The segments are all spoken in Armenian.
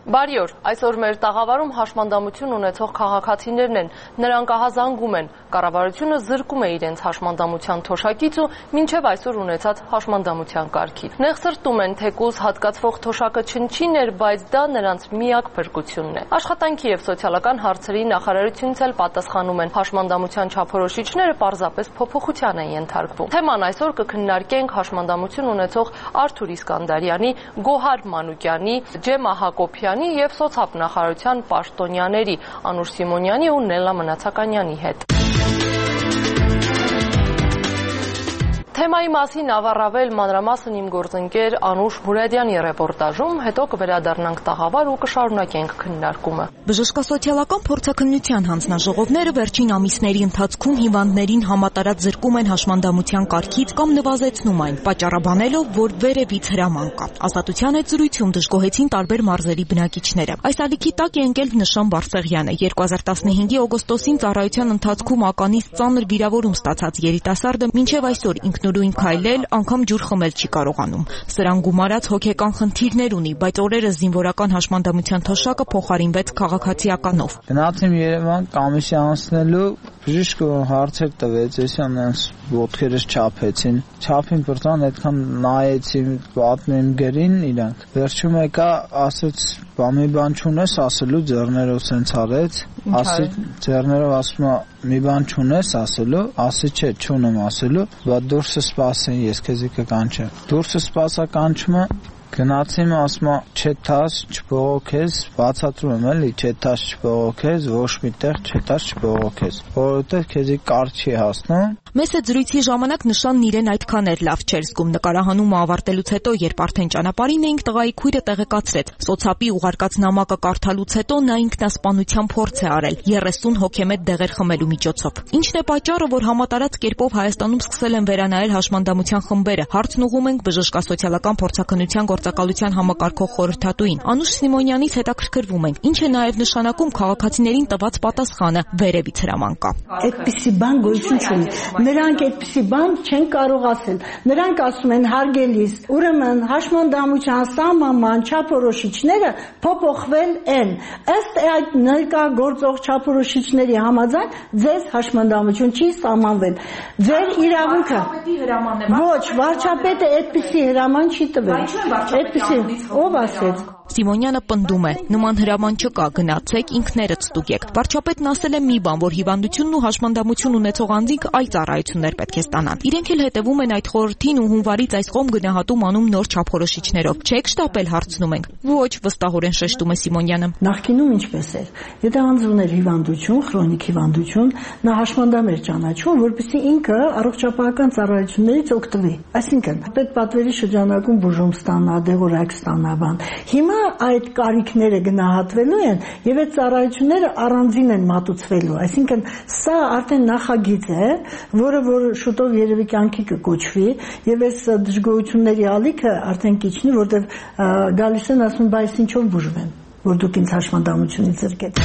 Բարի օր, այսօր մեր տաղավարում հաշմանդամություն ունեցող քաղաքացիներն են, նրանք ահազանգում են, կառավարությունը զրկում է իրենց հաշմանդամության թոշակից ու մինչև այսօր ունեցած հաշմանդամության կարգից։ Նեղսրտում են, թեկուզ հատկացվող թոշակը չնչին էր, բայց դա նրանց միակ փրկությունն է։ Աշխատանքի եւ սոցիալական հարցերի նախարարությունից էլ պատասխանում են, հաշմանդամության չափորոշիչները պարզապես փոփոխության են ենթարկվում։ Թեման այսօր կքննարկենք հաշմանդամություն ունեցող Արթուր Իսկանդարյանի, Գոհար Մանուկյանի, Ջեմա Հակոբյանի և սոցիալ պաշտոնյաների Անուշ Սիմոնյանի ու Նելլա Մնացականյանի հետ։ Թեմայի մասին ավառավել մանրամասն իմ գործընկեր Անուշ Մուրադյանի ռեպորտաժում, հետո կվերադառնանք տաղավար ու կշարունակենք քննարկումը։ Բժշկասոցիալական փորձաքննության հանձնաժողովները վերջին ամիսների ընթացքում հիվանդներին համատարած զրկում են հաշմանդամության կարգից կամ նվազեցնում այն, պատճառաբանելով, որ վերևից հրաման կա։ Ազատության հետ զրույցում դժգոհեցին տարբեր մարզերի բնակիչները։ Այս ալիքի տակ է ընկել Նշան Բարսեղյանը, 2015-ի օգոստոսին ծառայության ընթացքում ականից ծանր վիրավորում ստացած երիտասարդը մինչև այսօր ինքնուրույն քայլել, անգամ ջուր խմել չի կարողանում։ Սրան գումարած հոգեկան խնդիրներ ունի, բայց օրերս զինվորական հաշմանդամության թոշակը փոխարինվեց քաղաքացիականով։ Գնացím Երևան կոմիսիա անցնելու, բժիշկը հարցեր տվեց, ես ամենս ոտքերս չափեցին։ Չափին բրտան այդքան նայեցի, պատմեմ գրին իրանք։ Վերջում եկա, ասեց, մի բան չունես ասելու, ձեռներով սենց արեց, ասի ձեռներով ասում մի բան չունես ասելու, ասի չէ, չունեմ ասելու, բայց դուրսը սպասեն, ես քեզի կկանչեմ։ Դուրսը սպասա կանչումը, գնացím ասում չէ թաս չբողոքես, բացատրում եմ էլի, չէ թաս չբողոքես, ոչ միտեղ չէ թաս չբողոքես, որովհետև քեզի կարգ չի հասնում։ Մեծ է զրույցի ժամանակ Նշանն իրեն այդքան էլ լավ չէր զգում։ Նկարահանումը ավարտելուց հետո, երբ արդեն ճանապարհին էինք, տղայի քույրը տեղեկացրեց. սոցապի ուղարկած նամակը կարդալուց հետո նա ինքնասպանության փորձ է արել 30 հոգեմետ դեղեր խմելու միջոցով։ Ինչն է պատճառը, որ համատարած կերպով Հայաստանում սկսել են վերանայել հաշմանդամության խմբերը։ Հարցն ուղղում ենք բժշկասոցիալական փորձաքննության գործակալության համակարգող խորհրդատուին Անուշ Սիմոնյանից հետաքրքրվում ենք, ինչ է նաև նշանակում քաղաքացիներին տված պատասխանը վերևից հրաման կա։ Այդպիսի բան գոյություն չունի։ Նրանք այդպիսի բան չեն կարող ասել։ Նրանք ասում են հարգելիս, ուրեմն հաշմանդամության սահմանման չափորոշիչները փոփոխվել են։ Ըստ այդ ներկա գործող չափորոշիչների համաձայն ձեզ հաշմանդամություն չի սահմանվել։ Ձեր իրավունքը ոչ, վարչապետը այդպիսի հրաման չի տվել։ Այդպիսի ով ասեց։ Սիմոնյանը պնդում է, նման հրաման չկա, գնացեք ինքներդ ստուգեք։ Վարչապետն ասել է մի բան, որ հիվանդությունն ու հաշմանդամություն ունեցող անձինք այլ ծառայություններ պետք է ստանան։ Իրենք էլ հետևում են այդ խորհրդին ու հունվարից այս կողմ գնահատում անում նոր չափորոշիչներով։ Չեք շտապել, հարցնում ենք։ Ոչ, վստահորեն շեշտում է Սիմոնյանը։ Նախկինում ինչպես էր։ Եթե անձ ուներ հիվանդություն, քրոնիկ հիվանդություն, նա հաշմանդամ էր ճանաչում, որպեսզի ինքը առողջապահական ծառայություններից օգտվի։ Այսինքն, պետպատվերի շրջանակում բուժում ստանա, դեղորայք ստանա բան։ Հիմա այդ կարիքները գնահատվելու են եւ այդ ծառայությունները առանձին են մատուցվելու, այսինքն սա արդեն նախագիծ է, որը շուտով երևի կյանքի կկոչվի եւ այս դժգոհությունների ալիքը արդեն կիչնի, որտեվ գալիս են ասում, բայց ինչով բուժվեմ, որ դուք ինձ հաշմանդամությունից զրկեք։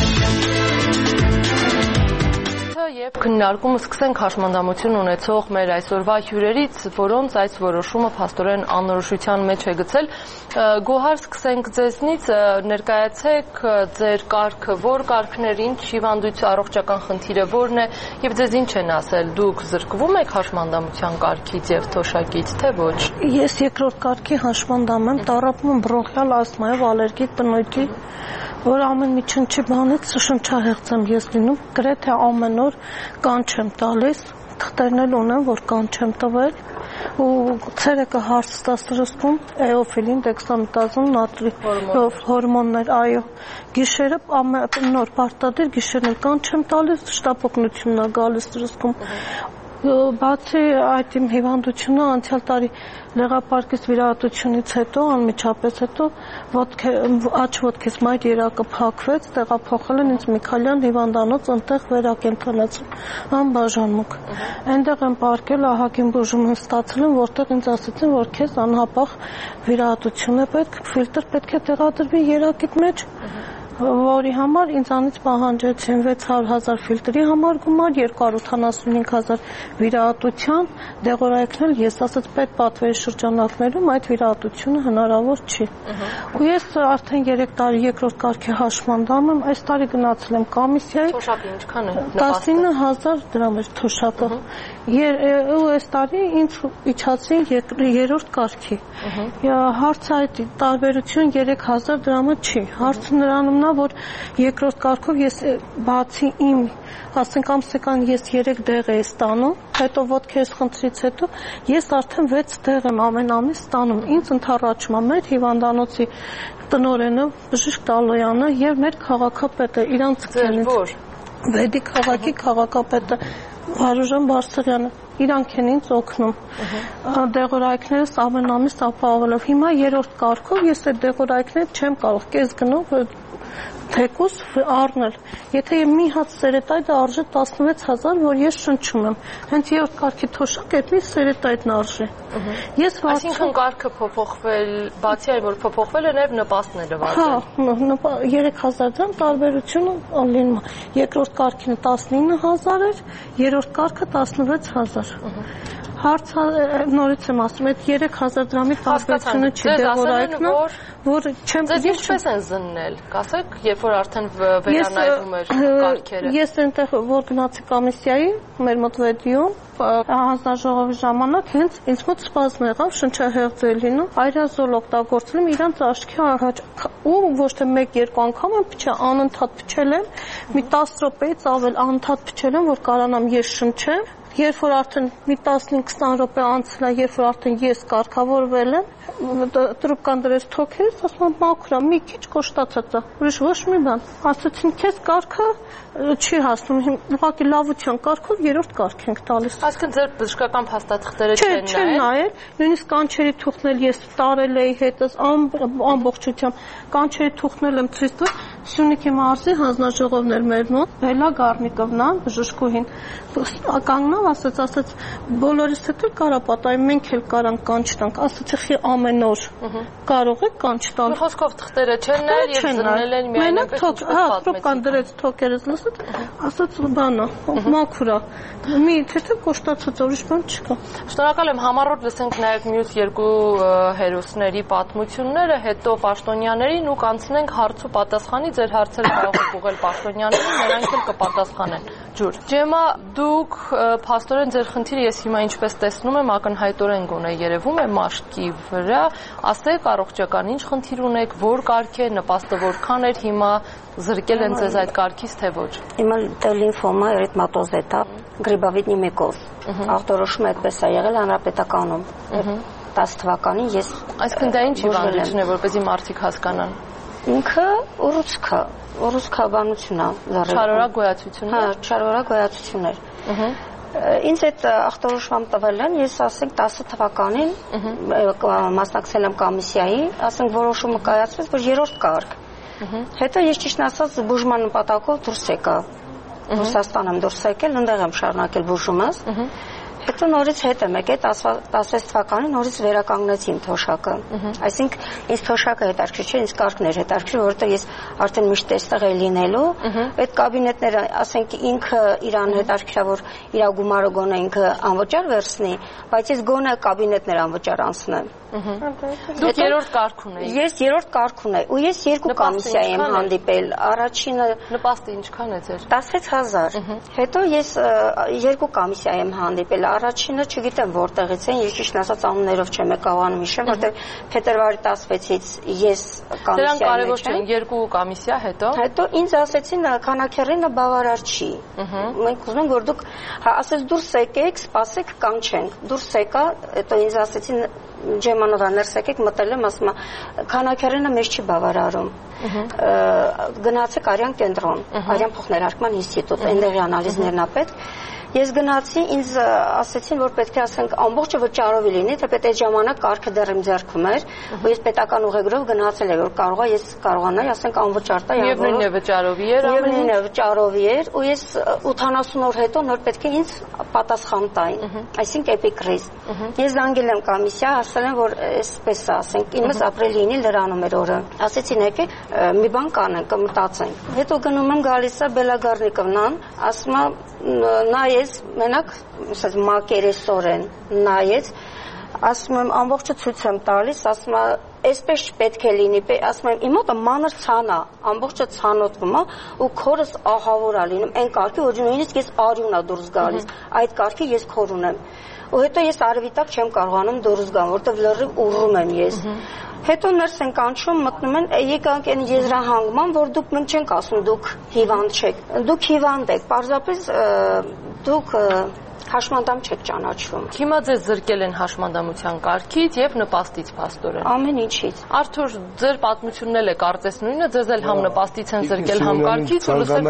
Եվ քննարկումը սկսենք հաշմանդամություն ունեցող մեր այսօրվա հյուրերից, որոնց այս որոշումը փաստորեն անորոշության մեջ է գցել։ Գոհար, սկսենք ձեզնից, ներկայացեք ձեր կարգը, որ կարգներ, ինչ հիվանդություն, առողջական խնդիրը որն է եւ ձեզ ինչ են ասել, դուք զրկվում եք հաշմանդամության կարգից եւ թոշակից, թե ոչ։ Ես երկրորդ կարգի հաշմանդամ եմ, տառապում եմ բրոնխիալ ասթմայով, ալերգիկ բնույթի, որ ամեն մի չնչի բանից շնչահեղձ եմ ես լինում, գրեթե ամեն օր կանչ եմ տալիս, թղթերն էլ ունեմ, որ կանչ եմ տվել, ու ցերեկը հարցը սրսկում, էոֆիլին, դեքսամետազոն, նատրի հորմոններ, այո, գիշերը նոր պարտադիր, գիշերն էլ կանչ եմ տալիս, շտապօգնությունն է գալիս սրսկում։ Բացի այդ իմ հիվանդությունը անցյալ տարի լեղապարկից վիրահատությունից հետո, անմիջապես հետո աջ ոտքից մայր երակը փակվեց, տեղափոխել են ինձ Միքայելյան հիվանդանոց, ընտեղ վերակենդանացում, անբաժանմունք։ Այնտեղ եմ պարկել, ահագին բուժում եմ ստացել, որտեղ ինձ ասեցին, որ քեզ անհապաղ վիրահատություն է պետք, ֆիլտր պետք է տեղադրվի երակիդ մեջ։ որի համար ինձանից պահանջեցին 600,000 ֆիլտրի համար գումար, 285,000 վիրահատության, դեղորայքնել ես ասաց պետ պատվերի շրջանակներում այդ վիրահատությունը հնարավոր չի։ Ու ես արդեն 3 տարի երկրորդ կարգի հաշմանդամ եմ, այս տարի գնացել եմ կոմիսիայի։ Թոշակը ինչքան է? 19,000 դրամ էր թոշակը։ Ու այս տարի ինձ իջացին երրորդ կարգի։ Հարցը այդ տարբերություն 3,000 դրամը չի։ Հարցը նրանում նա, որ երկրորդ կարգով ես բացի իմ, ասենք ամսական ես 3 դեղ էի ստանում, հետո ոտքերս խնդրից հետո ես արդեն 6 դեղ եմ ամեն ամիս ստանում։ Ինձ ընդառաջում է մեր հիվանդանոցի տնօրենը Բժիշկ Տալոյանը եւ մեր քաղաքապետը իրանց քենից Վեդի քաղաքի քաղաքապետը Վարուժան Բարսեղյանը իրանք են ինձ օգնում դեղորայքներս ամեն ամիս ապահովելով։ Հիմա երրորդ կարգով ես այդ դեղորայքները չեմ կարող կես գնով թեկուս առնել։ Եթե մի հատ սերետայդը արժե 16,000, որ ես շնչում եմ, հենց երրորդ կարգի թոշակ այդ մի սերետայդն արժե։ Այսինքն կարգը փոփոխվել, բացի այն որ փոփոխվել է, նաև նպաստները վարձել։ Հա, 3,000 դրամ տարբերությունը լինում է։ Երկրորդ կարգինը 19,000 էր, երրորդ կարգը 16,000։ Հարցը նորից եմ ասում, այդ 3,000 դրամի տարբերությունը չի դեղորայքն, որ չեմ Ձեզ ինչպես են զննել, կասեք, երբ որ արդեն վերանայվում էր կարգերը։ Ես այնտեղ որ գնացի կոմիսիայի, մեր մոտ վեդիոն, հանձնաժողովի ժամանակ հենց ինձ մոտ սպազմ եղավ, շնչահեղձ է լինում, այրազոլ օգտագործել եմ իրանց աչքի ու ոչ թե 1-2 անգամ եմ փչել, անընդհատ փչել եմ, մի 10 րոպեից ավել անընդհատ փչել եմ, որ կարողանամ ես շնչեմ։ Երբ որ արդեն մի 15-20 րոպե անցել է, երբ որ արդեն ես կարգավորվել եմ, տրուբկան դրեց թոքերից, ասում եմ մաքուր է, մի քիչ կոշտացած է, ուրիշ ոչ մի բան։ Ասացին քեզ կարգը չի հասնում, ուղղակի լավության կարգով երրորդ կարգ ենք տալիս։ Այսինքն ձեր բժշկական փաստաթղթերը չեն նայել, նույնիսկ կանչերի թուղթնել ես տարել էի հետս ամբողջությամբ, կանչերի թուղթնել եմ ցույց տալ, Սյունիքի մարզի հանձնաժողովն էր մեր մոտ, Բելա Գառնիկովնա, բժշկուհին, կանգնավ ասաց բոլորիս հետ էլ կարա պատահի, մենք էլ կարանք կանչ տանք, ասացի խի ամեն օր կարող եք կանչ տալ։ Խոսքով թղթերը չեն նայել եւ զննել են միայն այնպես տրուբկան դրեց թոքերից լսած, ասաց բանա, մաքուր է, մի թեթև կոշտացած ուրիշ բան չկա։ Շնորհակալ եմ, համառոտ լսենք նաեւ մյուս երկու հերոսների պատմությունները, հետո պաշտոնյաներին ու կանցնենք հարց ու պատասխանի, ձեր հարցերը կարող եք ուղղել պաշտոնյաներին, նրանք էլ կպատասխանեն։ Ջուր։ Ջեմա, դուք փաստորեն ձեր խնդիրը ես հիմա ինչպես տեսնում եմ, ակնհայտորեն գոնե երևում է մաշկի վրա, ասեք առողջական ինչ խնդիր ունեք, որ կարգ է, նպաստը որքան էր հիմա, զրկել են ձեզ այդ կարգից, թե ոչ։ Հիմա լիմֆոմա, էրիթմատոզ հետա, գրիբավիդնի միկոզ, ախտորոշումը այդպես է եղել հանրապետականում։ 10 թվականին ես Այսինքն դա ինչ հիվանդություն է, որպեսզի մարդիկ հասկանան։ Ինքը ուռուցքաբանություն է, Չարորակ գոյացություն։ Հա, չարորակ գոյացություն էր։ Ինձ այդ ախտորոշում տվել են, ես ասենք 10 թվականին մասնակցել եմ կոմիսիայի, ասենք որոշումը կայացվեց, որ երրորդ կարգ։ Հետո ես ճիշտ ասած բուժման նպատակով դուրս եկա։ Ռուսաստան եմ դուրս եկել, այնտեղ եմ շարունակել բուժումս։ Հետո նորից հետ եմ եկել 16 թվականին նորից վերականգնեցի իմ թոշակը։ Այսինքն ինձ թոշակը հետաքրքիր չէ, ինձ կարգն էր հետաքրքիր, որովհետեւ ես արդեն միշտ այստեղ էի լինելու։ Այդ կաբինետները, ասենք ինքը իրան հետաքրքիր որ իր գումարը գոնե ինքը անվճար վերցնի, բայց ես գոնե կաբինետներ անվճար անցնեմ։ Դուք երրորդ կարգ ունեիք։ Ես երրորդ կարգ ունեի ու ես երկու կոմիսիա եմ հանդիպել։ Առաջինը նպաստը ինչքան է ձեր։ 16,000։ Հետո ես երկու կոմիսիա եմ հանդիպել։ Առաջինը չգիտեմ որտեղից են, ես ճիշտ ասած անուններով չեմ կարողանում հիշել, որտեղ փետրվարի 16-ից ես կոմիսիայի մեջ եմ։ Դրանք կարևոր չեն, երկու կոմիսիա հետո։ Հետո ինձ ասեցին քանակերինը բավարար չի։ Մենք ուզում ենք որ դուք ասես դուրս եկեք, սպասեք, կանչենք։ Դուրս եկա, հետո ինձ ասեցին Ջեմանովա ներս եկեք, մտել եմ, ասում եմ քանակերինը մեզ չի բավարարում։ Գնացեք Արյան կենտրոն, Արյան փոխներարկման ինստիտուտ, այնտեղի անալիզներն ա պետք։ Ես գնացի, ինձ ասեցին, որ պետք է ասենք ամբողջը վճարովի լինի, թե պետք է ժամանակ կարգը դեռ իմ ձեռքում էր, ու ես պետական ուղեգրով գնացել եմ, որ կարողա ես կարողանայի, ասենք անվճար տա, Միևնույնն է վճարովի էր, միևնույնն է վճարովի էր, ու ես 80 օր հետո նոր պետք է ինձ պատասխան տային, այսինքն էպիկրիզ։ Ես զանգել եմ կոմիսիա, ասել եմ, որ այսպես է, ասենք, իմս ապրիլինի լրանում էր օրը։ Ասեցին եկե մի բան կանենք, կմտածենք։ Հետո գնում եմ գալիս է Բելագարնիկովնան, ասում է նայեց, մենակ ասած մակերեսորեն նայեց, ասում եմ ամբողջը ցույց եմ տալիս, ասում է այսպես պետք է լինի, ասում եմ իմ մոտը մանր ցան է, ամբողջը ցանոթվում է ու քորս ահավոր է լինում, այն կարգի, որ նույնիսկ ես արյուն է դուրս գալիս, այդ կարգի ես քոր ունեմ։ Ու հետո ես արևի տակ չեմ կարողանում դուրս գամ, որտեղ լրիվ ուռում եմ ես։ Հետո ներս են կանչում, մտնում են, եկանք այն եզրահանգման, որ դուք ምን չենք ասում, դուք հիվանդ չեք։ Դուք հիվանդ եք, պարզապես դուք հաշմանդամ չեք ճանաչվում։ Հիմա ձեզ զրկել են հաշմանդամության կարգից եւ նպաստից փաստորեն։ Ամեն ինչից։ Արթուր, ձեր պատմությունն էլ է կարծես նույնը, ձեզ էլ համ նպաստից են զրկել, համ կարգից, ու լսել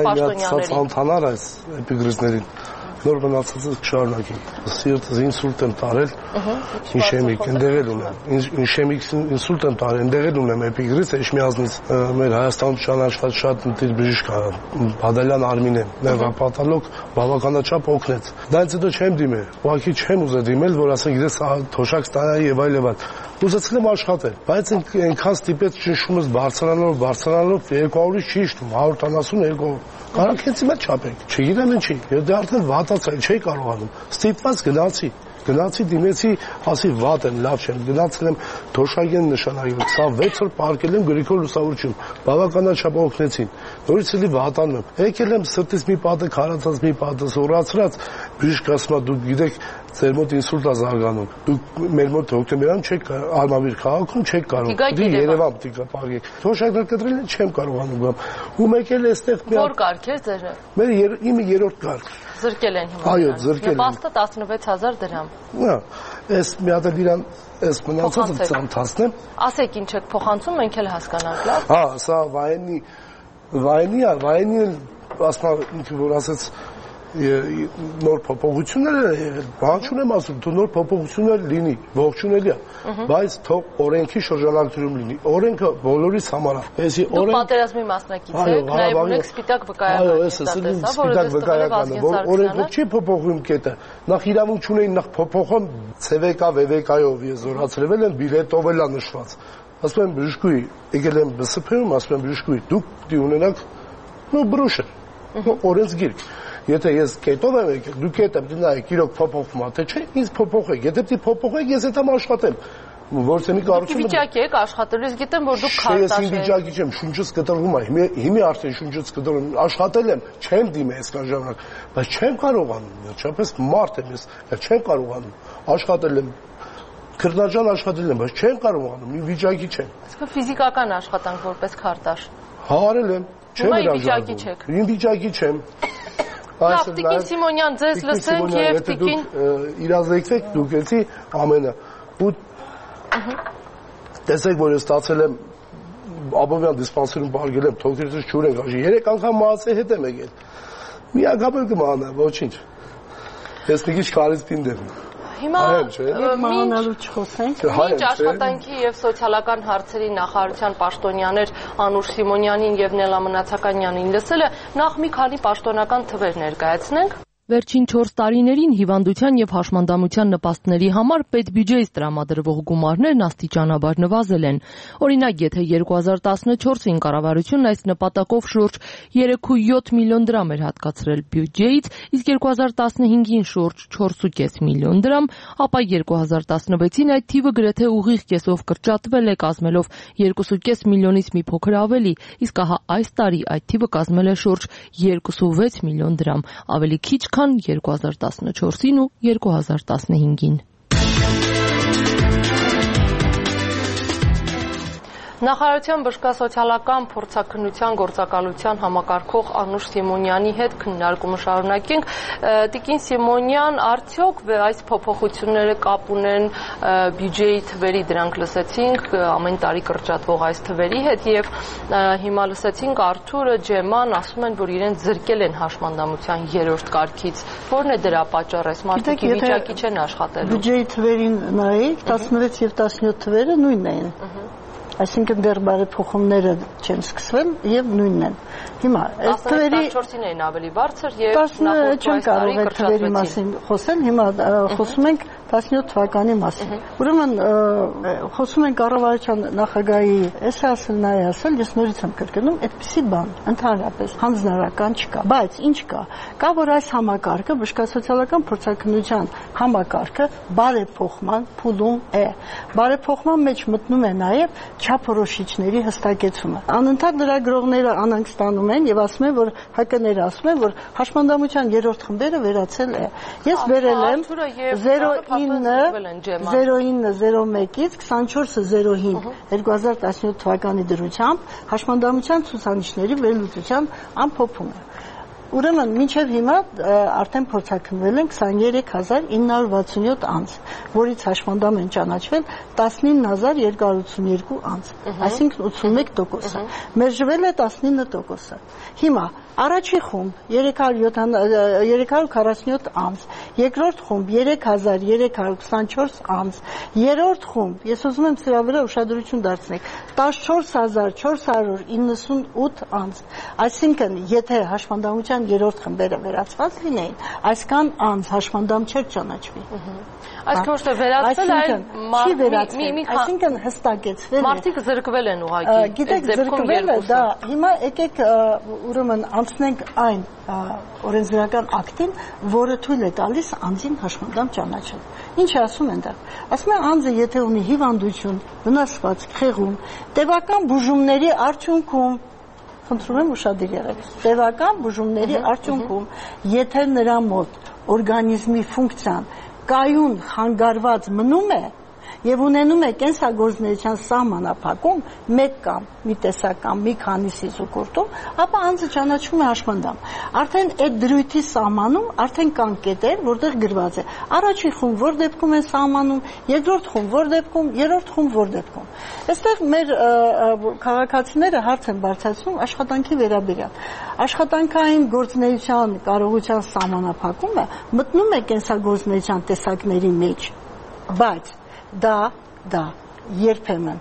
պաշտոնյաներին։ Նոր մնացածը կշարունակի։ Սիրտս ինսուլտ եմ տարել, իշեմիկ, ընդեղ էլ ունեմ։ Իշեմիկ ինսուլտ եմ տարել, ընդեղ էլ ունեմ էպիգրիզ, էշմիազնից մեր Հայաստանում ճանաչված շատ ընտիր բժիշկ կա, Բադալյան Արմինեն, նեղապատալոգ բավականաչափ օգնեց։ Դրանից հետո չեմ դիմել, ուղղակի չեմ ուզել դիմել, որ ասենք գիտես թոշակ ստանայի եւ այլ եւ այլ։ Ուզեցել եմ աշխատել, բայց այնքան ստիպեց ճնշումս բարձրանալով 200-ից չի իջնում, 172 Կարանքեցի մեջ չափենք, չգիտեմ ինչի, դե արդեն վատացա, չի կարողանում, ստիպված գնացի դիմեցի, ասի վատ եմ, լավ չեմ, գնացել եմ թոշակեն նշանակել, 26 օր պարկել եմ Գրիգոր լուսավորություն, բավականաչափ օգնեցին, նորից էլի վատանում եմ, եկել եմ սրտից մի պատը, քարացած մի պատը, սորացրած, բժիշկ ասում է դուք գիտեք, ձեր մոտ ինսուլտ է զարգանում, դուք մեր մոտ հոկտեմբերում չեք Արմավիր քաղաքում չեք կարող, դի Երևան պետք է պարկեք, թոշակներ կտրել են չեմ կարողանում գամ, ու մեկ էլ էստեղ մի Որ կարգ է ձերը։ Մեր իմը երրորդ կարգ։ Զրկել են հիմա։ Այո, զրկել են։ Նպաստը 16000 դրամ։ Հա, այս մի հատ իրան այս մնացածը ծանոթացնեմ։ Ասեք ինչ եք փոխանցում, մենք էլ հասկանանք, լավ։ Հա, սա վայենի ասма ինքը որ ասեց նոր փոփոխություններ եղել, բան չունեմ ասում, դու նոր փոփոխություններ լինի, ողջունելի է, բայց թող օրենքի շրջանակներում լինի։ Օրենքը բոլորիս համար է։ Այսի օրենք պատերազմի մասնակից եք, նաև ունեք սպիտակ վկայական, որ օրենքով չի փոփոխվում կետը։ Նախ իրավունք չունեին, նախ փոփոխում ՑՎԿ, ՎՎԿ-ով ես զորացրել են, բիլետով էլ է նշված։ Ասում եմ բժշկուի, եկել եմ ԲՍՓ-ում, ասում եմ բժշկուի, դուք դի ունենաք բրուշը, օրենսգիրք։ Եթե ես կետով եմ եկել, դու կետը նայեք, իրոք փոփոխվում է, թե չէ, ինձ փոփոխեք։ Եթե դի փոփոխեք, ես հետ եմ աշխատեմ։ Որտեղի կառուցումը վիճակի եք աշխատելու, ես գիտեմ, որ դուք քարտաշ եք։ Ես վիճակի չեմ, շունչս կտրվում է։ Հիմա արդեն շունչս կտրվում, աշխատել եմ, չեմ դիմել այսքան ժամանակ, բայց չեմ կարողանում, վերջապես մարդ եմ ես, չեմ կարողանում։ Աշխատել եմ, քրտնաջան աշխատել եմ, բայց չեմ կարողանում, մի վիճակի չեմ։ Իսկ ֆիզիկական աշխատանք որպես քարտաշ։ Հա, արել եմ, չեմ հրաժարվում։ Իմ վիճակի չեմ։ Լավ, Տիկին Սիմոնյան, ձեզ լսենք եւ Տիկին իրազեկվեք, դուք էլի ամենը։ Ու տեսեք, որ ես ստացել եմ Աբովյան դիսպանսերում բարգել եմ, թոքերից ջուր են գաշի։ 3 անգամ մահացե հետ եմ եկել։ Մի անգամ էլ կմահանա, ոչինչ։ Ես մի քիչ կարիզպին դեմ։ Հիմա մահանալու չխոսենք։ Մինչ աշխատանքի եւ սոցիալական հարցերի նախարարության պաշտոնյաներ Անուշ Սիմոնյանին եւ Նելա Մնացականյանին լսելը նախ մի քանի պաշտոնական թվեր ներկայացնենք։ Վերջին 4 տարիներին հիվանդության եւ հաշմանդամության նպաստների համար պետբյուջեից տրամադրվող գումարներն աստիճանաբար նվազել են։ Օրինակ, եթե 2014-ին կառավարությունն այս նպատակով շուրջ 3.7 միլիոն դրամ էր հատկացրել բյուջեից, իսկ 2015-ին շուրջ 4.5 միլիոն դրամ, ապա 2016-ին այդ թիվը գրեթե ուղիղ կեսով կրճատվել է, կազմելով 2.5 միլիոնից մի փոքր ավելի, իսկ ահա այս տարի այդ թիվը կազմել է շուրջ 2.6 միլիոն դրամ, ավելի քիչ քան 2014-ին ու 2015-ին։ Նախարարության բժշկասոցիալական փորձաքննության գործակալության համակարգող Անուշ Սիմոնյանի հետ քննարկումը շարունակենք։ Տիկին Սիմոնյան, արդյոք այս փոփոխությունները կապ ունեն բյուջեի թվերի, դրանք լսեցինք ամեն տարի կրճատվող այս թվերի հետ, եւ հիմա լսեցինք Արթուրը, Ջեման ասում են, որ իրենց զրկել են հաշմանդամության 3-րդ կարգից։ Որն է դրա պատճառը, մարդիկ վիճակի չեն աշխատելու։ Բյուջեի թվերին նայեք, 16 եւ 17 թվերը նույնն են։ Այսինքն դեռ բարեփոխումները չեն սկսվել եւ նույնն են։ Հիմա այս թվերի 14-ին էին ավելի բարձր եւ նախորդ չեմ կարող այդ թվերի մասին խոսել, հիմա խոսում ենք 17 թվականի մասին։ Ուրեմն խոսում ենք կառավարության նախագահի էս ասել, նա ասել, ես նորից եմ կրկնում, այդպիսի բան ընդհանրապես հանձնարարական չկա, բայց ինչ կա, որ այս համակարգը բժշկասոցիալական փորձաքննության համակարգը բարեփոխման փուլում է։ Բարեփոխման մեջ մտնում է նաև չափորոշիչների հստակեցումը։ Անընդհատ լրագրողները անհանգստանում են եւ ասում են, որ ՀԿ-ները ասում են, որ հաշմանդամության 3-րդ խմբերը վերացել է։ Ես վերել եմ 0901-ից 24-05 2017 թվականի դրությամբ հաշմանդամության ցուցանիշների վերլուծության ամփոփումը։ Ուրեմն մինչև հիմա արդեն փորձաքննվել են 23967 անձ, որից հաշմանդամ են ճանաչվել 19282 անձ, այսինքն 81%-ը։ Մերժվել է 19%-ը։ Հիմա առաջի խումբ 347 անձ, երկրորդ խումբ 3324 անձ, երրորդ խումբ, ես ուզում եմ սրա վրա ուշադրություն դարձնեք, 14498 անձ, այսինքն եթե հաշմանդամության երրորդ խմբերը վերացված լինեին, այսքան անձ հաշմանդամ չէր ճանաչվի։ Այսինքն ոչ թե վերացվել, այլ այսինքն հստակեցվել է։ Մարդիկ զրկվել են ուղղակի։ Գիտեք, զրկվել է, դա հիմա եկեք ուրեմն անցնենք այն օրենսդրական ակտին, որը թույլ է տալիս անձին հաշմանդամ ճանաչել։ Ինչ է ասում են դա։ Ասում են անձը եթե ունի հիվանդություն, վնասվածք, խեղում, տևական բուժումների արդյունքում, խնդրում եմ ուշադիր եղեք, տևական բուժումների արդյունքում, եթե նրա մոտ օրգանիզմի ֆունկցիան կայուն խանգարված մնում է եւ ունենում է կենսագործունեության սահմանափակում, մեկ կամ մի տեսական մի քանիսի զուգորդում, ապա անձը ճանաչվում է հաշմանդամ։ Արդեն այդ դրույթի սահմանում արդեն կան կետեր, որտեղ գրված է առաջի խումբ որ դեպքում են սահմանում, երկրորդ խումբ որ դեպքում, երրորդ խումբ որ դեպքում։ Այստեղ մեր քաղաքացիները հարց են բարձրացնում աշխատանքի վերաբերյալ։ Աշխատանքային գործունեության կարողության սահմանափակումը մտնում է կենսագործունեության տեսակների մեջ, բայց դա երբեմն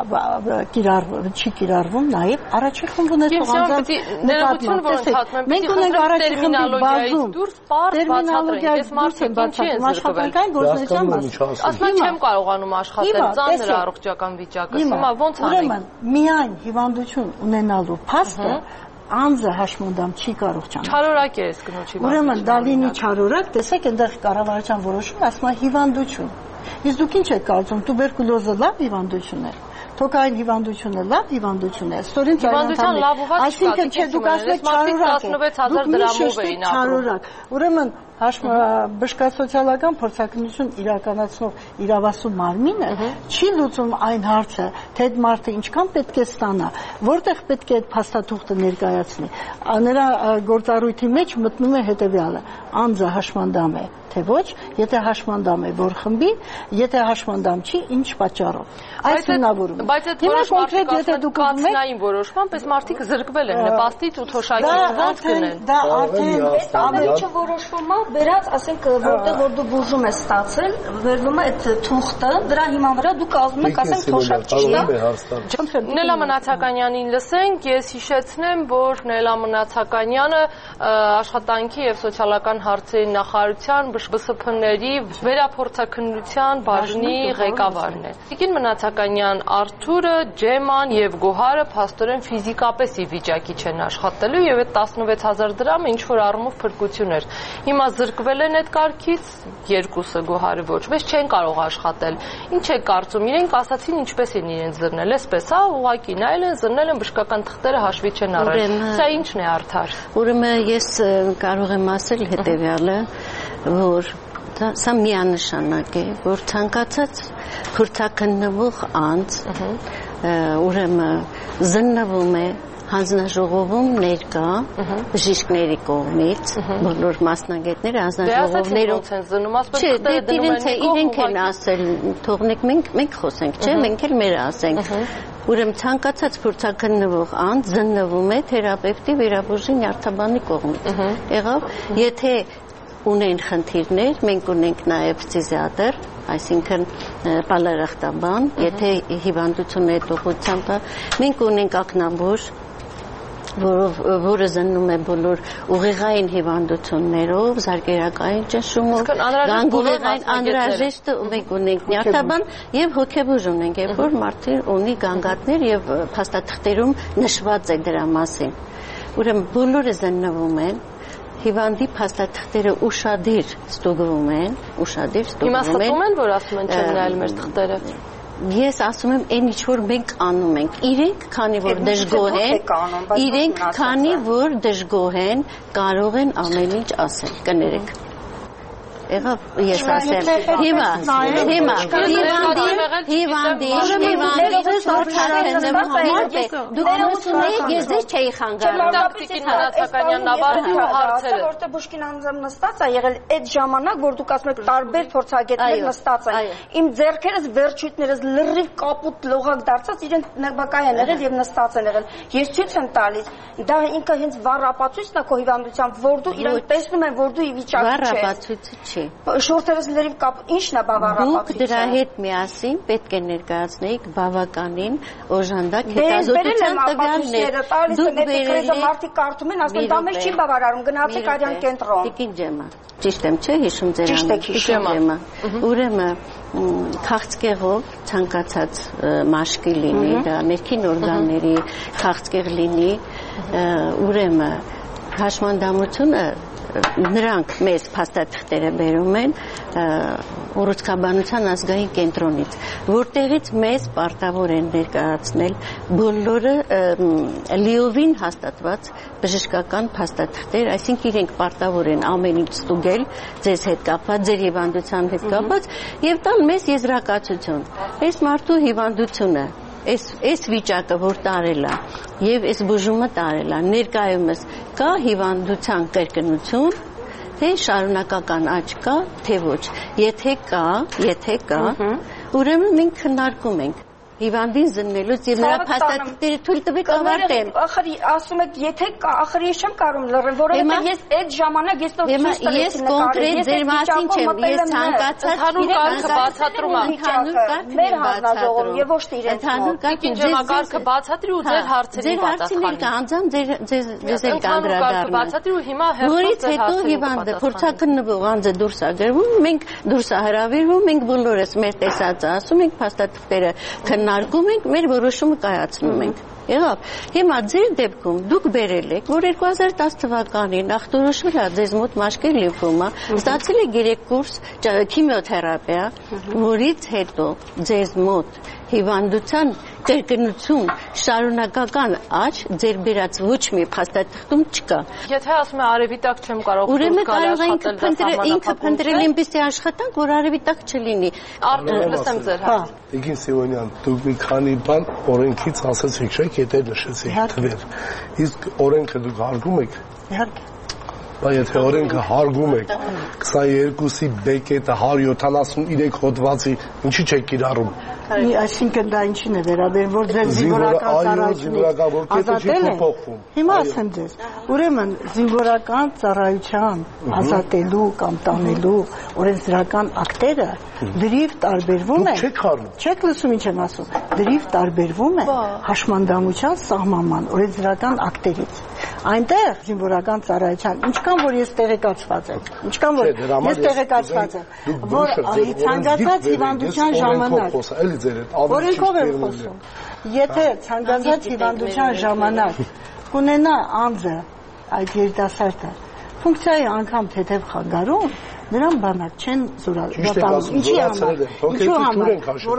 չի կիրառվում նաև առաջի խումբ ունեցող անձանց նկատմամբ։ Մենք ունենք առաջի խմբի բազում տերմինոլոգիայից դուրս են բացատրում աշխատանքային գործունեության մասին։ Ասում չեմ կարողանում աշխատել, ծանր առողջական վիճակը։ Հիմա ոնց անենք։ Ուրեմն միայն հիվանդություն ունենալու փաստը անձը հաշմանդամ չի կարող ճանաչել։ Չարորակ է այս կնոջի բանը։ Ուրեմն դա լինի չարորակ, տեսեք այնտեղ կառավարության որոշում ասում է հիվանդություն։ Իսկ դուք ինչ եք կարծում, տուբերկուլոզը լավ հիվանդություն է։ Թոքային հիվանդությունը լավ հիվանդություն է։ Ստորին հիվանդության լավovat այսինքն չէ, դուք ասեք չարորակ է։ 16000 դրամով էին ապրում։ Ուրեմն բժշկասոցիալական փորձաքննություն իրականացնող իրավասու մարմինը չի լուծում այն հարցը, թե այդ մարդը ինչքան պետք է ստանա, որտեղ պետք է այդ փաստաթուղթը ներկայացնի։ Նրա գործառույթի մեջ մտնում է հետևյալը. անձը հաշմանդամ է, թե ոչ, եթե հաշմանդամ է, որ խմբի, եթե հաշմանդամ չի, ինչ պատճառով։ Այս հիմնավորում։ Բայց այդ որոշումը եթե դուք կացնային որոշմամբ, այս մարդիկ զրկվել են նպաստից ու թոշակից ոնց կնեն։ Դա արդեն ամենը որոշվում է, վերած, ասենք, որտեղ որ դու բուժում ես ստացել, վերնում է այդ թուղթը, դրա հիման վրա դու կազմում ես, ասենք, թոշակ, ճիշտ է։ Նելա Մնացականյանին լսենք, ես հիշեցնեմ, որ Նելա Մնացականյանը աշխատանքի եւ սոցիալական հարցերի նախարարության ԲՍՓ-ների վերափորձաքննության բաժնի ղեկավարն է։ Տիկին Մնացականյան, Արթուրը, Ջեման եւ Գոհարը փաստորեն ֆիզիկապես ի վիճակի չեն աշխատելու եւ այդ 16000 դրամը ինչ որ առումով փրկություն էր։ Հիմա զրկվել են այդ կարգից, երկուսը Գոհարը ոչ, բայց չեն կարող աշխատել։ Ինչ է կարծում, իրենք ասացին ինչպես են իրենց զրնել, այսպես, հա, ուղղակի նայել են, զրնել են, բժշկական թղթերը հաշվի չեն առել։ Սա ինչն է արդար։ Ուրեմն ես կարող եմ ասել հետեւյալը, որ սա միանշանակ է, որ ցանկացած փորձաքննվող անձ ուրեմն զննվում է հանձնաժողովում ներկա բժիշկների կողմից բոլոր մասնագետները հանձնաժողովներում իրենք են ասել թողնենք մենք խոսենք չէ մենք էլ մեր ասենք ուրեմն ցանկացած փորձաքննվող անձ զննվում է թերապևտի վիրաբուժի նյարդաբանի կողմից եղավ եթե ունեն խնդիրներ մենք ունենք նաև ֆիզիատր այսինքն պալարախտաբան եթե հիվանդությունը հետողությամբ մենք ունենք ակնաբույժ որը զննում է բոլոր ուղեղային հիվանդություններով, զարկերակային ճնշումով, գանգուղեղային անհրաժեշտ մենք ունենք նյարդաբան եւ հոգեբույժ ունենք, երբ որ մարդը ունի գանգատներ եւ փաստաթղթերում նշված է դրա մասին։ Ուրեմն բոլորը զննվում են հիվանդի փաստաթղթերը ուշադիր ստուգվում են։ Հիմա ստում են, որ ասում են չեն նայել մեր թղթերը։ Ես ասում եմ, այն ինչ որ մենք անում ենք, իրենք քանի որ դժգոհ են, կարող են ամեն ինչ ասել, կներեք։ Եղավ ես ասեմ, հիմա դուք ասում եք, ես ձեզ չէի խանգարում։ Որտե Բուշկին անձամբ նստած է եղել այդ ժամանակ, որ դուք ասում եք տարբեր փորձագետներ նստած են։ Իմ ձեռքերս, վերջույթներս լրիվ կապուտ լողակ դարձած իրենք նրբակայ են եղել եւ նստած են եղել։ Ես ցույց եմ տալիս, դա ինքը հենց վառ ապացույցն է քո հիվանդությամբ, որ դու իրենք տեսնում են, որ դու ի վիճակի չես։ Վառ ապացույցը չի։ Շորտերս լրիվ կապ, ինչն է բավարարապացույցը։ Դուք դրա հետ միասին պետք է ներկայացնեիք բավականին օժանդակ հետազոտության տվյալներ։ Դուք բերել եք մարդիկ կարդում են, ասում են դա մեզ չի բավարարում, գնացեք արյան կենտրոն։ Տիկին ջեմա, ճիշտ եմ չէ, հիշում ձեր ջեմա։ Ուրեմն քաղցկեղով ցանկացած մաշկի լինի, դա ներքին օրգանների քաղցկեղ լինի, ուրեմն հաշմանդամությունը նրանք մեզ փաստաթղթերը բերում են ուռուցքաբանության ազգային կենտրոնից, որտեղից մեզ պարտավոր են ներկայացնել բոլորը լիովին հաստատված բժշկական փաստաթղթեր, այսինքն իրենք պարտավոր են ամեն ինչ ստուգել ձեզ հետ կապված, ձեր հիվանդության հետ կապված եւ տալ մեզ եզրակացություն։ Այս մարդու հիվանդությունը Այս վիճակը որ տարել է եւ այս բուժումը տարել է ներկայումս կա հիվանդության կրկնություն թե շարունակական աճ կա թե ոչ եթե կա ուրեմն մենք քննարկում ենք հիվանդին զննելուց եւ նրա փաստաթղթերը թույլ տվեք ավարտեմ։ Ախր ասում եք եթե կա, ախր ես չեմ կարող լռել, որովհետեւ ես այդ ժամանակ ես ցույց տվեցի ես կոնկրետ ձեր մասին չեմ, ես ցանկացած կարգը բացատրում եմ, մեր հանձնաժողովում եւ ոչ թե իրենց կարգը բացատրի ու ձեր հարցերին պատասխանի։ Ձեր էլ կանդրադառնամ։ Բացատրի ու հիմա որից հետո հիվանդը փորձաքննվող անձը դուրս է գրվում, մենք դուրս է հրավիրվում, մենք բոլորս մեր տեսածը ասում ենք, փաստաթղթերը քննարկում ենք, մեր որոշումը կայացնում ենք։ Եղավ։ Հիմա ձեր դեպքում դուք բերել եք, որ 2010 թվականին ախտորոշվել է ձեզ մոտ մաշկի լիմֆոմա, ստացել եք 3 կուրս քիմիոթերապիա, որից հետո ձեզ մոտ հիվանդության կրկնություն, շարունակական աճ ձեր բերած ոչ մի փաստաթղթում չկա։ Եթե ասում է արևի տակ չեմ կարող ուրեմն կարող ենք ինքը փնտրել այնպիսի աշխատանք, որ արևի տակ չլինի։ Լսեմ ձեր հարցը։ Տիկին Սիմոնյան, դուք մի քանի բան օրենքից ասացիք, չէ՞, եթե նշեցիք թվեր։ Իսկ օրենքը դուք հարգում եք։ Իհարկե։ Բայց եթե օրենքը հարգում եք 22-ի բեկետը 173 հոդվածի ինչի՞ չեք կիրառում։ Այսինքն դա ինչին է վերաբերում, որ ձեր զինվորական ծառայությունից հիմա ասեմ ձեզ, ուրեմն զինվորական ծառայության ազատելու կամ տանելու օրենսդրական ակտերը դրիվ տարբերվում են։ Չեք լսում ինչ եմ ասում։ Դրիվ տարբերվում են հաշմանդամության սահմանման օրենսդրական ակտերից։ Այնտեղ զինվորական ծառայության ինչքան որ ես տեղեկացված եմ, ինչքան որ ես տեղեկացված եմ, որ ցանկացած հիվանդության ժամանակ օրենքով եմ խոսում։ Եթե ցանկացած հիվանդության ժամանակ կունենա անձը այդ երիտասարդը ֆունկցիայի անգամ թեթև խանգարում, նրան բանակ չեն զորացնում։ Ինչի համար։ Ինչու համար։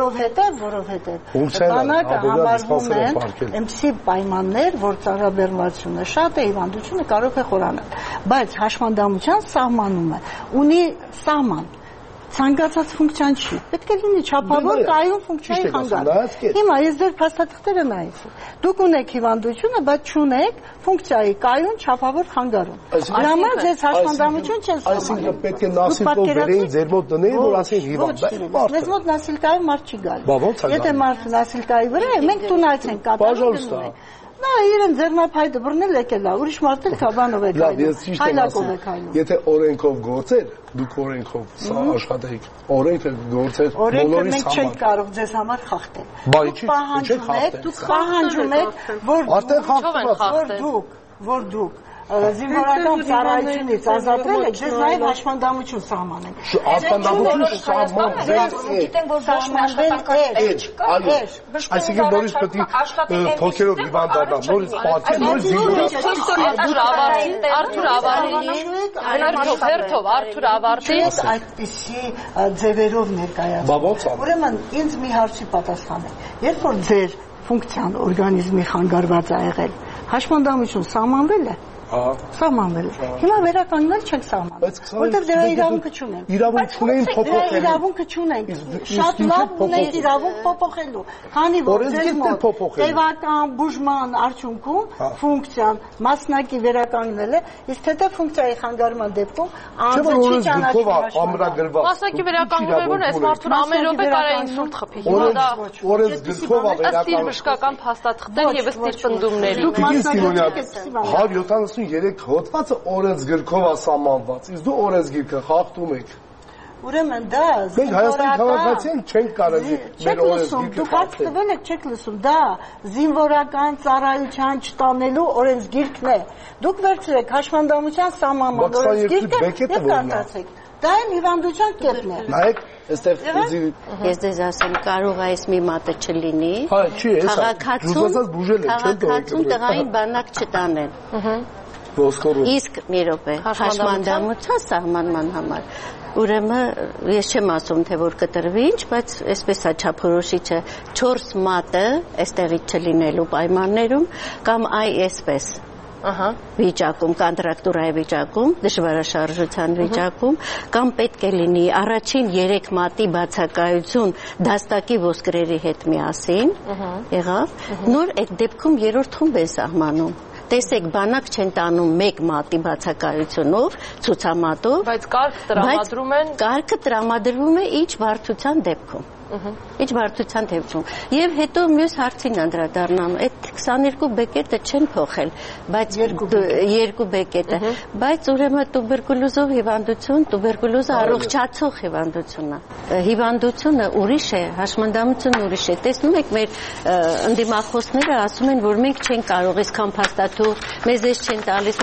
Որովհետև բանակը համարվում են այնպիսի պայմաններ, որ ծառաբեռնվածությունը շատ է, հիվանդությունը կարող է խորանալ։ Բայց հաշմանդամության սահմանումը ունի սահման։ ցանկացած ֆունկցիան չի։ Պետք է լինի չափավոր կայուն ֆունկցիայի խանգարում։ Հիմա ես ձեր փաստաթղթերը նայեցի։ Դուք ունեք հիվանդությունը, բայց չունեք ֆունկցիայի կայուն չափավոր խանգարում։ Դրա համար ձեզ հաշմանդամություն չեն ստանում։ Այսինքն պետք է նասիլկով վերեին ձեր մոտ դնեին, որ ասեն հիվանդ է։ Մեզ մոտ նասիլկայի մարդ չի գալի։ Եթե մարդ նասիլկայի վրա է, մենք տունայց ենք կատարում։ Նա իրեն ձեռնափայտը բռնել եկել է, ուրիշ մարդ էլ քաբանով է քայլում, հայլակով է քայլում։ Եթե օրենքով գործեր, դուք օրենքով սա աշխատեիք, օրենքը գործեր բոլորիս համար։ Օրենքը մենք չենք կարող ձեզ համար խախտել։ Դուք պահանջում եք, որ դուք զինվորական ծառայությունից ազատվել եք, ձեզ նաև հաշմանդամություն սահմանենք։ Հաշմանդամություն այսինքն նորից պետք է թոքերով հիվանդ դառնա, նորից պատի, նորից Արթուր ավարտի այդպիսի ձևերով ներկայացնում։ Ուրեմն ինձ մի հարցի պատասխանեք։ Երբ որ ձեր ֆունկցիան օրգանիզմի խանգարված է եղել, հաշմանդամություն սահմանվել է։ Սահմանվել։ Հիմա վերականգնել չենք սահմանում, որտեղ դրա իրավունքը չունենք։ Իրավունք չունեն փոփոխելու։ Իրավունքը չունենք։ Շատ լավ ունենք իրավունք փոփոխելու։ Քանի որ ձեր մոտ տևական բուժման արդյունքում ֆունկցիան մասնակի վերականգնել է, իսկ թե ֆունկցիայի խանգարման դեպքում անձը չի ճանաչվում։ Մասնակի վերականգնումը որ այս մարդուն ամեն րոպե կարա ինսուլտ խփի։ Հիմա դա օրենս գրքով է վերականգնվում։ Բժշկական փաստաթղթեր եւ ըստ պնդումների։ 173 հոդվածը օրենսգիրքով է սահմանված, իսկ դու օրենսգիրքը խախտում եք։ Ուրեմն դա մենք Հայաստանի քաղաքացիներ չենք կարելի մեր օրենսգիրքը դուք հաստատվել եք, չեք լսում, դա զինվորական ծառայության չտանելու օրենսգիրքն է։ Դուք վերցրեք հաշմանդամության սահմանման օրենսգիրքը եւ կարդացեք։ Դա այն հիվանդության կետն է։ Նայեք, այստեղ ես դες ասեմ, կարող է այս մի մատը չլինի։ Հա, չի, քաղաքացուն տղային բանակ չտանեն։ Իսկ մի րոպե, հաշմանդամության սահմանման համար ուրեմն ես չեմ ասում թե որ կտրվի ինչ, բայց այսպես է չափորոշիչը 4 մատը այստեղից չլինելու պայմաններում կամ այսպես վիճակում, կոնտրակտուրայի վիճակում, դժվարաշարժության վիճակում, կամ պետք է լինի առաջին 3 մատի բացակայություն դաստակի ոսկրերի հետ միասին, եղավ, նոր այդ դեպքում 3-րդ խումբ է սահմանում։ Տեսեք, բանակ չեն տանում 1 մատի բացակայությունով, ցուցամատով, բայց կարգը տրամադրվում է ինչ բարդության դեպքում։ Ինչ բարդության դեպքում։ Եվ հետո մյուս հարցին անդրադառնամ, այդ 22 բեկետը չեն փոխել, բայց 2 բեկետը, բայց ուրեմն տուբերկուլոզով հիվանդություն, տուբերկուլոզը առողջացող հիվանդություն է։ Հիվանդությունը ուրիշ է, հաշմանդամությունը ուրիշ է։ Տեսնում եք, մեր ընդդիմախոսները ասում են, որ մենք չենք կարող այսքան փաստաթուղթ, մեզ էս չեն տալիս,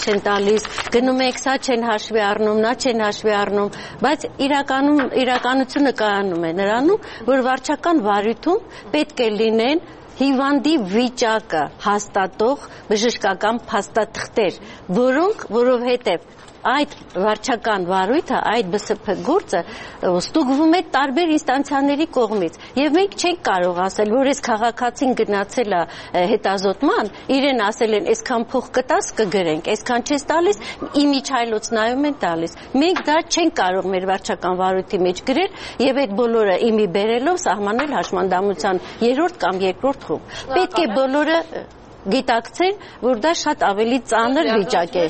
գնում եք, սա չեն հաշվի առնում, նա չեն հաշվի առնում, բայց իրականությունը կայանում է նրանում, որ վարչական վարույթում պետք է լինեն հիվանդի վիճակը հաստատող բժշկական փաստաթղթեր, որովհետև այդ վարչական վարույթը, այդ ԲՍՓ գործը ստուգվում է տարբեր ինստանցիաների կողմից, եւ մենք չենք կարող ասել, որ այս քաղաքացին գնացել է հետազոտման, իրեն ասել են, այսքան փող կտաս կգրենք, այսքան չես տալիս, իմիջայլոց նայում են տալիս։ Մենք դա չենք կարող մեր վարչական վարույթի մեջ գրել եւ այդ բոլորը իմի բերելով սահմանել հաշմանդամության 3-րդ կամ 2-րդ խումբ։ Պետք է բոլորը գիտակցեն, որ դա շատ ավելի ծանր վիճակ է։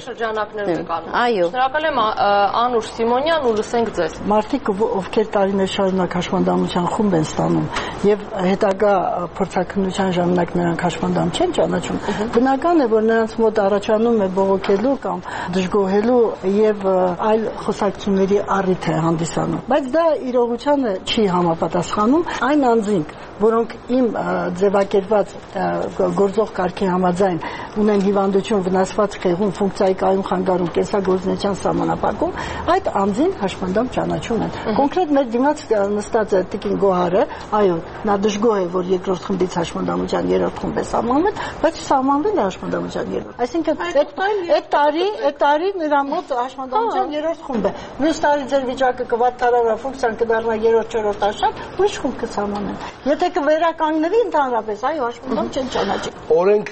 Այո։ Շնորհակալ եմ Անուշ Սիմոնյան ու լսենք ձեզ։ Մարդիկ, ովքեր տարիներ շարունակ հաշմանդամության խումբ են ստանում եւ հետագա փորձաքննության ժամանակ նրանք հաշմանդամ չեն ճանաչում, բնական է, որ նրանց մոտ առաջանում է բողոքելու կամ դժգոհելու եւ այլ խոսակցությունների առիթ է հանդիսանում։ Բայց դա իրողությանը չի համապատասխանում այն անձինք, որոնք իմ ձևակերպված գործող կարգի համաձայն ունեն հիվանդություն, վնասված խեղում, ֆունկցիայի կայուն խանգարում, կենսագործունեության սահմանափակում, այդ անձին հաշմանդամ ճանաչում են։ Կոնկրետ մեր դիմաց նստած է տիկին Գոհարը, այո, նա դժգոհ է, որ 2-րդ խմբից հաշմանդամության 3-րդ խումբ է սահմանվել, բայց սահմանվել է հաշմանդամության 3-րդ։ Այսինքն այդ տարի նրա մոտ հաշմանդամության 3-րդ խումբ է։ Մյուս տարի ձեր վիճակը կվատթարավա, ֆունկցիան կդառնա 3-4 աշատ, ուրիշ խումբ կսահմանեն։ Եթե կվերականգնվի ընդհանրապես, այո, հաշմանդամ չեն ճանաչի։ Օրենք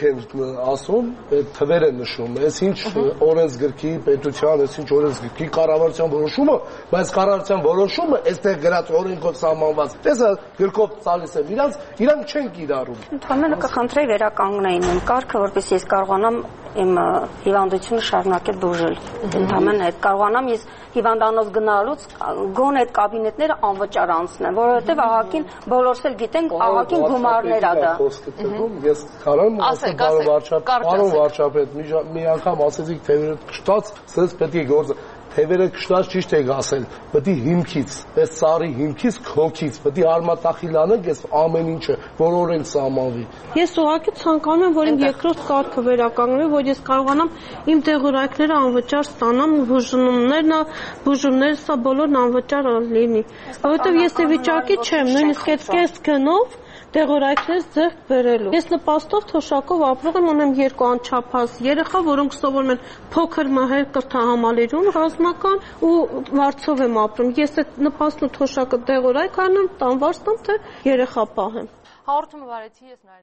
են ասում, այդ թվեր են նշում, այս ինչ օրենսգրքի, պետության, այս ինչ օրենսգրքի կառավարության որոշումը, բայց կառավարության որոշումը այստեղ գրած օրենքով սահմանված, տեսա գրքով տալիս եմ իրանք չեն կիրառում։ Ընդհանրապես կխնդրեի վերականգնեին իմ կարգը, որպեսզի ես կարողանամ իմ հիվանդությունը շարունակել բուժել։ Ընդհանրապես այդ կարողանամ ես հիվանդանոց գնալուց գոնե այդ կաբինետները անվճար անցնեմ, որովհետև ահագին բոլորս էլ գիտենք ահագին գումարներ ա դա։ Ես կարամ ասել պարոն վարչապետ, մի անգամ ասեցիք թևերը կշտած, սենց պետք է գործը թևերը կշտած ճիշտ եք ասել, պետք է հիմքից, այս ծառի հիմքից, քոքից, պետք է արմատախիլ անենք այս ամեն ինչը, որ օրենք սահմանվի։ Ես ուղղակի ցանկանում եմ, որ իմ երկրորդ կարգը վերականգնվի, որ ես կարողանամ իմ տեղորայքները անվճար ստանամ, բուժումները սա բոլորն անվճար լինի, որովհետև ես ඒ վիճակի չեմ, նույնիսկ այդ կես գնով տեղորայքներ ձեռք բերելու։ Ես նպաստով թոշակով ապրող եմ, ունեմ 2 անչափահաս երեխա, որոնք սովորում են փոքր մահեր կրթահամալիրում ռազմական ու վարձով եմ ապրում։ Ես այդ նպաստն ու թոշակը տեղորայք անեմ, տանվարձ տամ, թե երեխա պահեմ։ Հաղորդումը վարեցի ես